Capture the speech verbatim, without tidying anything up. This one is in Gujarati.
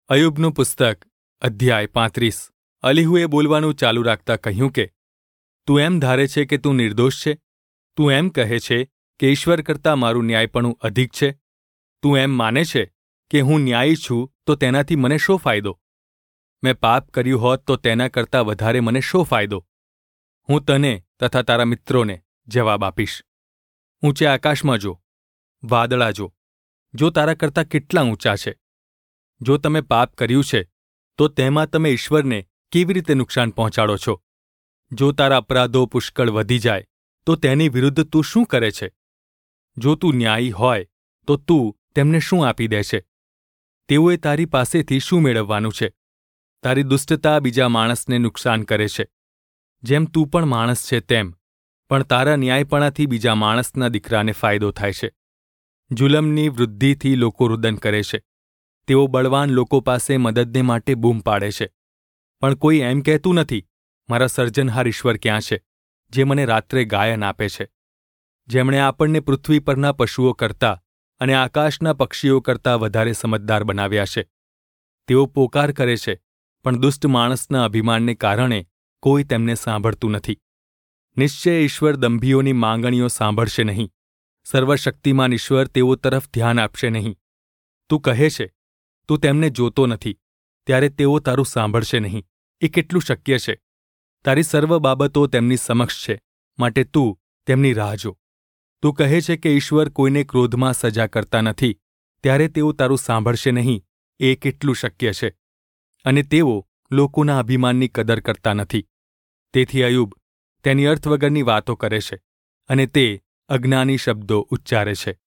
અયુબનું પુસ્તક અધ્યાય પાંત્રીસ. અલીહુએ બોલવાનું ચાલુ રાખતા કહ્યું કે, તું એમ ધારે છે કે તું નિર્દોષ છે? તું એમ કહે છે કે ઈશ્વર કરતાં મારું ન્યાયપણું અધિક છે? તું એમ માને છે કે હું ન્યાયી છું તો તેનાથી મને શો ફાયદો? મેં પાપ કર્યું હોત તો તેના કરતાં વધારે મને શો ફાયદો? હું તને તથા તારા મિત્રોને જવાબ આપીશ. ઊંચે આકાશમાં જો, વાદળા જો, જો તારા કરતાં કેટલા ઊંચા છે. જો તમે પાપ કર્યું છે તો તેમાં તમે ઈશ્વરને કેવી રીતે નુકસાન પહોંચાડો છો? જો તારા અપરાધો પુષ્કળ વધી જાય તો તેની વિરુદ્ધ તું શું કરે છે? જો તું ન્યાયી હોય તો તું તેમને શું આપી દે છે? તેઓએ તારી પાસેથી શું મેળવવાનું છે? તારી દુષ્ટતા બીજા માણસને નુકસાન કરે છે. જેમ તું પણ માણસ છે તેમ પણ તારા ન્યાયપણાથી બીજા માણસના દીકરાને ફાયદો થાય છે. જુલમની વૃદ્ધિથી લોકો રુદન કરે છે. તેઓ બળવાન લોકો પાસે મદદને માટે બૂમ પાડે છે. પણ કોઈ એમ કહેતું નથી, મારા સર્જનહાર ઈશ્વર ક્યાં છે, જે મને રાત્રે ગાયન આપે છે, જેમણે આપણને પૃથ્વી પરના પશુઓ કરતાં અને આકાશના પક્ષીઓ કરતાં વધારે સમજદાર બનાવ્યા છે. તેઓ પોકાર કરે છે, પણ દુષ્ટ માણસના અભિમાનને કારણે કોઈ તેમને સાંભળતું નથી. નિશ્ચય ઈશ્વર દંભીઓની માંગણીઓ સાંભળશે નહીં. સર્વશક્તિમાન ઈશ્વર તેઓ તરફ ધ્યાન આપશે નહીં. તું કહે છે, તું તેમને જોતો નથી, ત્યારે તેઓ તારું સાંભળશે નહીં. એ કેટલું શક્ય છે? તારી સર્વ બાબતો તેમની સમક્ષ છે, માટે તું તેમની રાહ જો. તું કહે છે કે ઈશ્વર કોઈને ક્રોધમાં સજા કરતા નથી, ત્યારે તેઓ તારું સાંભળશે નહીં. એ કેટલું શક્ય છે? અને તેઓ લોકોના અભિમાનની કદર કરતા નથી. તેથી અયુબ તેની અર્થ વગરની વાતો કરે છે અને તે અજ્ઞાની શબ્દો ઉચ્ચારે છે.